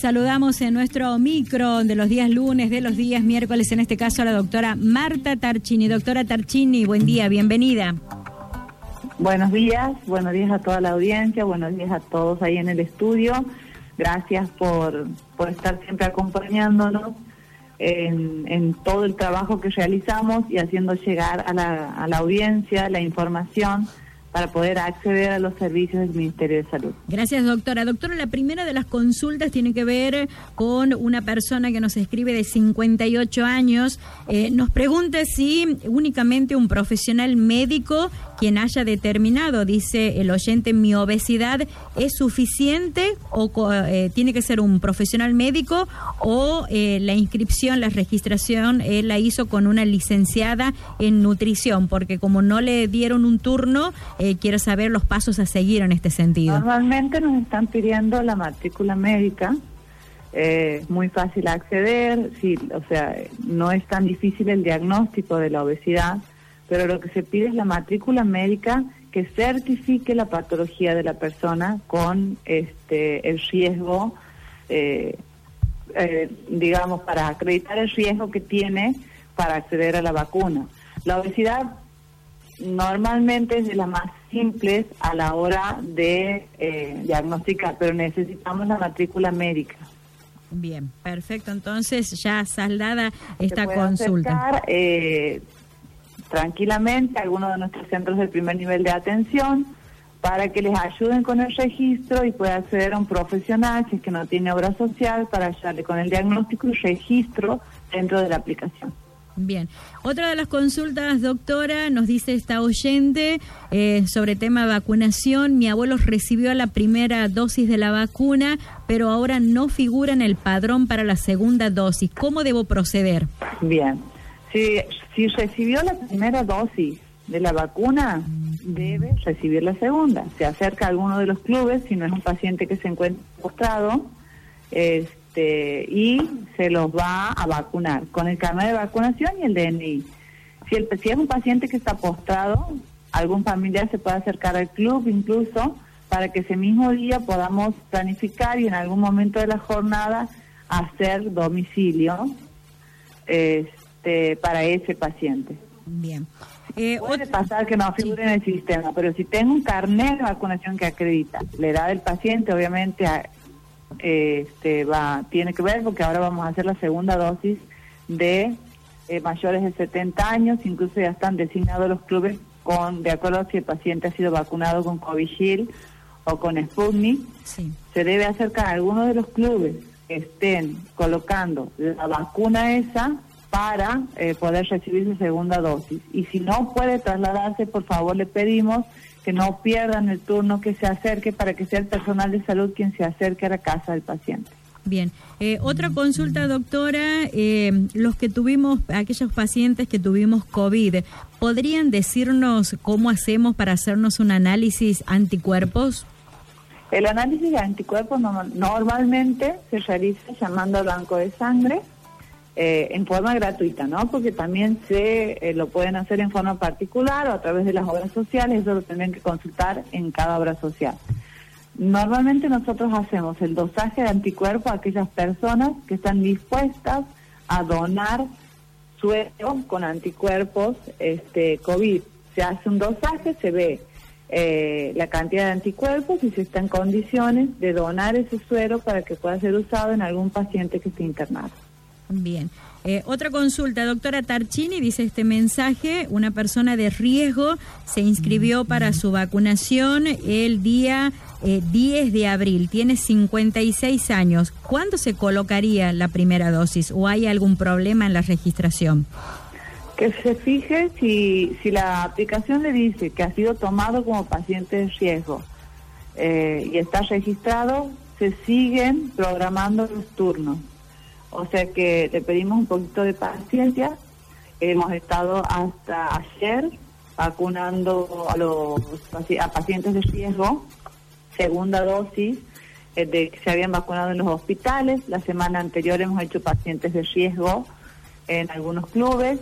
Saludamos en nuestro micro de los días lunes, de los días miércoles, en este caso a la doctora Marta Tarchini. Doctora Tarchini, buen día, bienvenida. Buenos días a toda la audiencia, buenos días a todos ahí en el estudio. Gracias por estar siempre acompañándonos en todo el trabajo que realizamos y haciendo llegar a la audiencia la información para poder acceder a los servicios del Ministerio de Salud. Gracias, doctora. Doctora, la primera de las consultas tiene que ver con una persona que nos escribe de 58 años. Nos pregunta si únicamente un profesional médico quien haya determinado, dice el oyente, mi obesidad es suficiente o tiene que ser un profesional médico o la inscripción, la registración, él la hizo con una licenciada en nutrición, porque como no le dieron un turno, quiero saber los pasos a seguir en este sentido. Normalmente nos están pidiendo la matrícula médica, muy fácil acceder, sí, o sea, no es tan difícil el diagnóstico de la obesidad, pero lo que se pide es la matrícula médica que certifique la patología de la persona con el riesgo, digamos, para acreditar el riesgo que tiene para acceder a la vacuna. La obesidad normalmente es de las más simples a la hora de diagnosticar, pero necesitamos la matrícula médica. Bien, perfecto. Entonces ya saldada esta consulta. Acercar, tranquilamente a algunos de nuestros centros del primer nivel de atención para que les ayuden con el registro y pueda acceder a un profesional, si es que no tiene obra social, para ayudarle con el diagnóstico y registro dentro de la aplicación. Bien. Otra de las consultas, doctora, nos dice esta oyente sobre tema vacunación. Mi abuelo recibió la primera dosis de la vacuna, pero ahora no figura en el padrón para la segunda dosis. ¿Cómo debo proceder? Bien. Si recibió la primera dosis de la vacuna, debe recibir la segunda. Se acerca a alguno de los clubes, si no es un paciente que se encuentra postrado, y se los va a vacunar con el carnet de vacunación y el DNI. Si es un paciente que está postrado, algún familiar se puede acercar al club incluso para que ese mismo día podamos planificar y en algún momento de la jornada hacer domicilio para ese paciente. Bien. Puede pasar que no figure en el sistema, pero si tengo un carnet de vacunación que acredita la edad del paciente, obviamente tiene que ver, porque ahora vamos a hacer la segunda dosis de mayores de 70 años, incluso ya están designados los clubes de acuerdo a si el paciente ha sido vacunado con Covishield o con Sputnik. Sí. Se debe acercar a alguno de los clubes que estén colocando la vacuna esa para poder recibir su segunda dosis. Y si no puede trasladarse, por favor le pedimos que no pierdan el turno, que se acerque para que sea el personal de salud quien se acerque a la casa del paciente. Bien. Otra consulta, doctora. Los que tuvimos, aquellos pacientes que tuvimos COVID, ¿podrían decirnos cómo hacemos para hacernos un análisis anticuerpos? El análisis de anticuerpos normalmente se realiza llamando al banco de sangre, en forma gratuita, ¿no? Porque también lo pueden hacer en forma particular o a través de las obras sociales, eso lo tendrían que consultar en cada obra social. Normalmente nosotros hacemos el dosaje de anticuerpos a aquellas personas que están dispuestas a donar suero con anticuerpos COVID. Se hace un dosaje, se ve la cantidad de anticuerpos y se está en condiciones de donar ese suero para que pueda ser usado en algún paciente que esté internado. Bien. Otra consulta, doctora Tarchini, dice este mensaje, una persona de riesgo se inscribió para su vacunación el día 10 de abril, tiene 56 años. ¿Cuándo se colocaría la primera dosis o hay algún problema en la registración? Que se fije si la aplicación le dice que ha sido tomado como paciente de riesgo y está registrado, se siguen programando los turnos. O sea que le pedimos un poquito de paciencia. Hemos estado hasta ayer vacunando a pacientes de riesgo, segunda dosis de que se habían vacunado en los hospitales. La semana anterior hemos hecho pacientes de riesgo en algunos clubes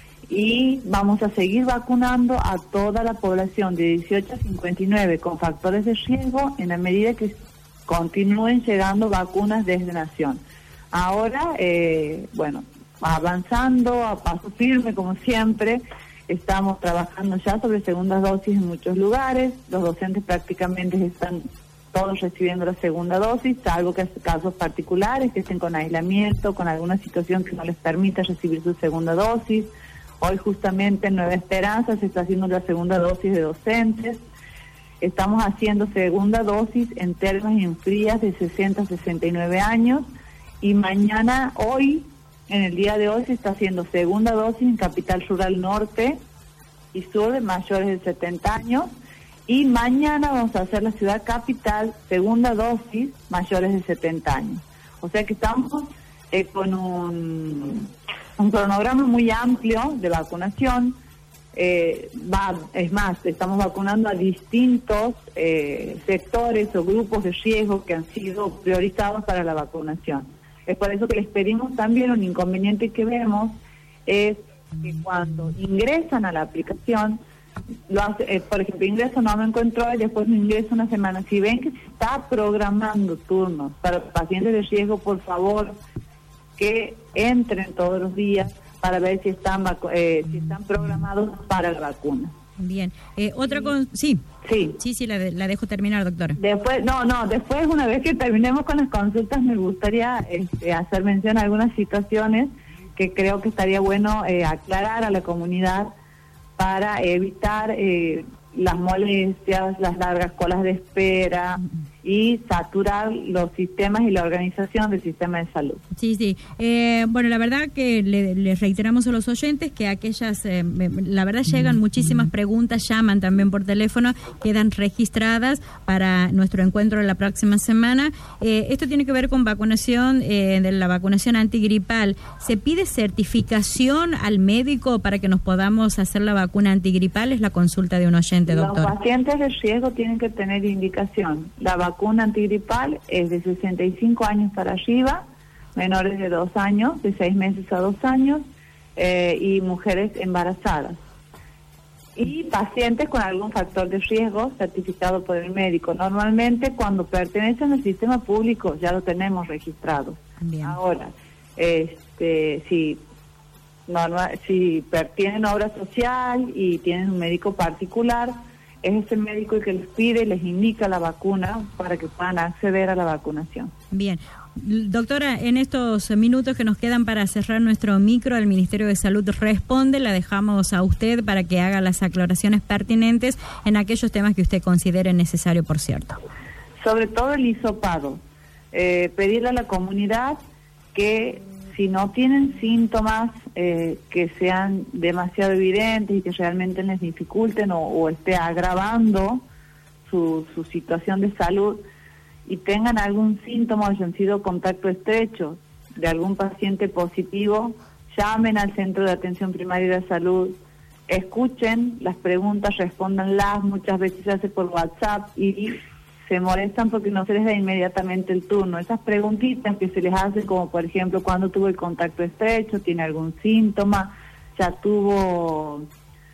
y vamos a seguir vacunando a toda la población de 18 a 59 con factores de riesgo en la medida que continúen llegando vacunas desde Nación. Ahora, avanzando a paso firme, como siempre, estamos trabajando ya sobre segundas dosis en muchos lugares. Los docentes prácticamente están todos recibiendo la segunda dosis, salvo que casos particulares que estén con aislamiento, con alguna situación que no les permita recibir su segunda dosis. Hoy justamente en Nueva Esperanza se está haciendo la segunda dosis de docentes. Estamos haciendo segunda dosis en Termas y en Frías de 60 a 69 años. Y mañana, en el día de hoy, se está haciendo segunda dosis en Capital Rural Norte y Sur de mayores de 70 años. Y mañana vamos a hacer la ciudad capital, segunda dosis, mayores de 70 años. O sea que estamos con un cronograma muy amplio de vacunación. Es más, estamos vacunando a distintos sectores o grupos de riesgo que han sido priorizados para la vacunación. Es por eso que les pedimos también, un inconveniente que vemos es que cuando ingresan a la aplicación, por ejemplo, ingreso no me encuentro y después me ingreso una semana. Si ven que se está programando turnos para pacientes de riesgo, por favor, que entren todos los días para ver si están programados para la vacuna. Bien. Sí, la dejo terminar, doctora. Después, después, una vez que terminemos con las consultas, me gustaría hacer mención a algunas situaciones que creo que estaría bueno aclarar a la comunidad para evitar las molestias, las largas colas de espera y saturar los sistemas y la organización del sistema de salud. Sí. Bueno, la verdad que les reiteramos a los oyentes que aquellas, la verdad llegan muchísimas preguntas, llaman también por teléfono, quedan registradas para nuestro encuentro la próxima semana. Esto tiene que ver con vacunación, de la vacunación antigripal. ¿Se pide certificación al médico para que nos podamos hacer la vacuna antigripal? Es la consulta de un oyente, doctor. Los pacientes de riesgo tienen que tener indicación. La vacuna antigripal es de 65 años para arriba, menores de 2 años, de 6 meses a 2 años, y mujeres embarazadas. Y pacientes con algún factor de riesgo certificado por el médico. Normalmente cuando pertenecen al sistema público ya lo tenemos registrado. Bien. Ahora, si tienen obra social y tienen un médico particular, es ese médico el que les pide, les indica la vacuna para que puedan acceder a la vacunación. Bien. Doctora, en estos minutos que nos quedan para cerrar nuestro micro, el Ministerio de Salud responde, la dejamos a usted para que haga las aclaraciones pertinentes en aquellos temas que usted considere necesario, por cierto. Sobre todo el hisopado. Pedirle a la comunidad que si no tienen síntomas que sean demasiado evidentes y que realmente les dificulten o esté agravando su situación de salud y tengan algún síntoma o hayan sido contacto estrecho de algún paciente positivo, llamen al Centro de Atención Primaria de Salud, escuchen las preguntas, respóndanlas, muchas veces se hace por WhatsApp y se molestan porque no se les da inmediatamente el turno. Esas preguntitas que se les hace, como por ejemplo, ¿cuándo tuvo el contacto estrecho? ¿Tiene algún síntoma? ¿Ya tuvo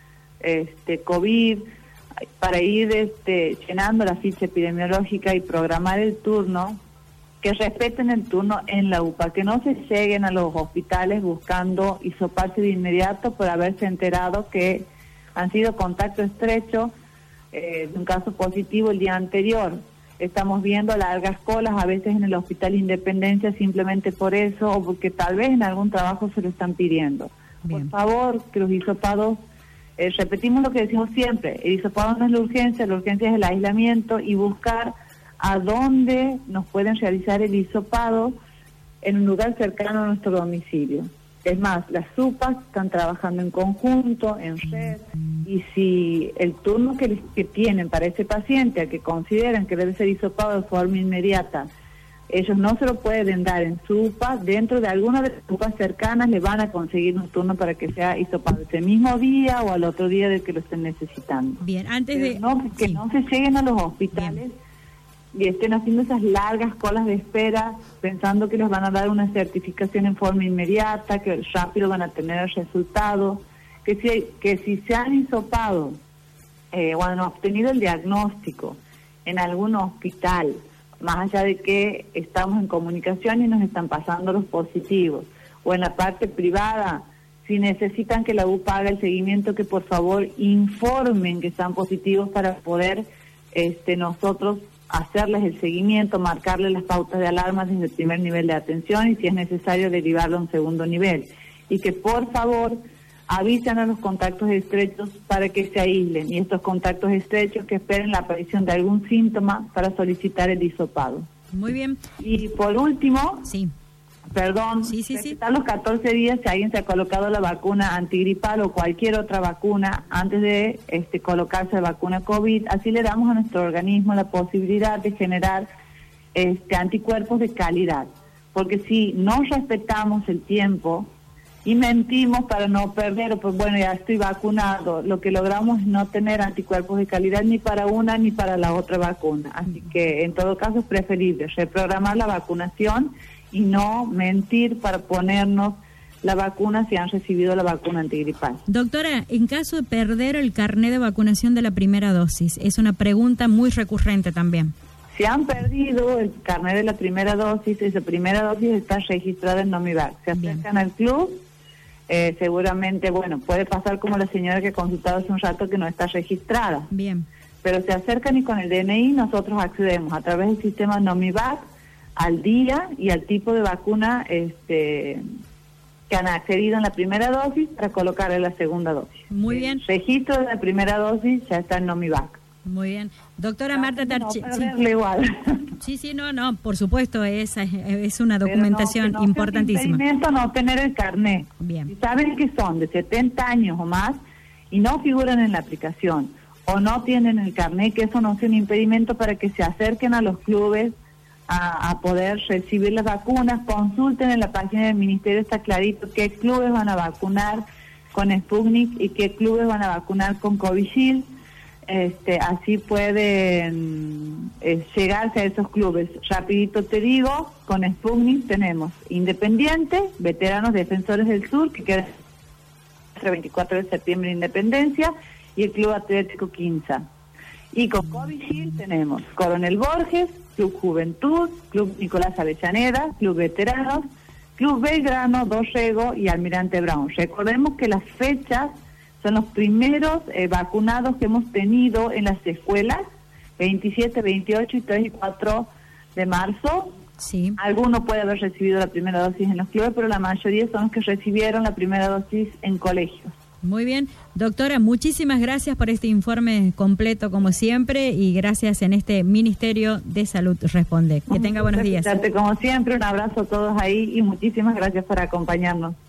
COVID? Para ir llenando la ficha epidemiológica y programar el turno, que respeten el turno en la UPA, que no se lleguen a los hospitales buscando hisoparse de inmediato por haberse enterado que han sido contacto estrecho de un caso positivo el día anterior. Estamos viendo largas colas a veces en el Hospital Independencia simplemente por eso o porque tal vez en algún trabajo se lo están pidiendo. Bien. Por favor, que los hisopados, repetimos lo que decimos siempre, el hisopado no es la urgencia es el aislamiento y buscar a dónde nos pueden realizar el hisopado en un lugar cercano a nuestro domicilio. Es más, las UPAs están trabajando en conjunto, en red, y si el turno que tienen para ese paciente, al que consideran que debe ser hisopado de forma inmediata, ellos no se lo pueden dar en su UPA, dentro de alguna de las UPAs cercanas le van a conseguir un turno para que sea hisopado ese mismo día o al otro día del que lo estén necesitando. Bien, antes de... No se lleguen a los hospitales. Bien. Y estén haciendo esas largas colas de espera pensando que les van a dar una certificación en forma inmediata, que rápido van a tener el resultado, que si se han hisopado o han obtenido el diagnóstico en algún hospital más allá de que estamos en comunicación y nos están pasando los positivos. O en la parte privada, si necesitan que la UPA haga el seguimiento, que por favor informen que están positivos para poder nosotros hacerles el seguimiento, marcarles las pautas de alarma desde el primer nivel de atención y si es necesario derivarlo a un segundo nivel. Y que por favor avisen a los contactos estrechos para que se aíslen y estos contactos estrechos que esperen la aparición de algún síntoma para solicitar el hisopado. Muy bien. Y por último, respetar los 14 días si alguien se ha colocado la vacuna antigripal o cualquier otra vacuna antes de colocarse la vacuna COVID. Así le damos a nuestro organismo la posibilidad de generar anticuerpos de calidad. Porque si no respetamos el tiempo y mentimos para no perder, pues bueno, ya estoy vacunado, lo que logramos es no tener anticuerpos de calidad ni para una ni para la otra vacuna. Así que en todo caso es preferible reprogramar la vacunación y no mentir para ponernos la vacuna si han recibido la vacuna antigripal. Doctora, en caso de perder el carnet de vacunación de la primera dosis, es una pregunta muy recurrente también. Si han perdido el carnet de la primera dosis, esa primera dosis está registrada en Nomivac. Se acercan al club, seguramente, bueno, puede pasar como la señora que consultaba hace un rato que no está registrada. Bien. Pero se acercan y con el DNI nosotros accedemos a través del sistema Nomivac al día y al tipo de vacuna que han accedido en la primera dosis para colocarle la segunda dosis. Muy bien. El registro de la primera dosis ya está en Nomivac. Muy bien. Doctora Marta Tarchi. Igual. Sí, no, por supuesto, es una documentación importantísima. Impedimento no tener el carnet. Bien. Si saben que son de 70 años o más y no figuran en la aplicación o no tienen el carnet, que eso no sea un impedimento para que se acerquen a los clubes a poder recibir las vacunas, consulten en la página del Ministerio, está clarito qué clubes van a vacunar con Sputnik y qué clubes van a vacunar con Covishield. Así pueden llegarse a esos clubes. Rapidito te digo, con Sputnik tenemos Independiente, Veteranos Defensores del Sur, que queda entre 24 de septiembre Independencia, y el Club Atlético Quinza. Y con Covishield tenemos Coronel Borges, Club Juventud, Club Nicolás Avellaneda, Club Veteranos, Club Belgrano, Dorrego y Almirante Brown. Recordemos que las fechas son los primeros vacunados que hemos tenido en las escuelas, 27, 28 y 3 y 4 de marzo. Sí. Algunos puede haber recibido la primera dosis en los clubes, pero la mayoría son los que recibieron la primera dosis en colegios. Muy bien. Doctora, muchísimas gracias por este informe completo como siempre y gracias en este Ministerio de Salud Responde. Que tenga buenos días. Como siempre, un abrazo a todos ahí y muchísimas gracias por acompañarnos.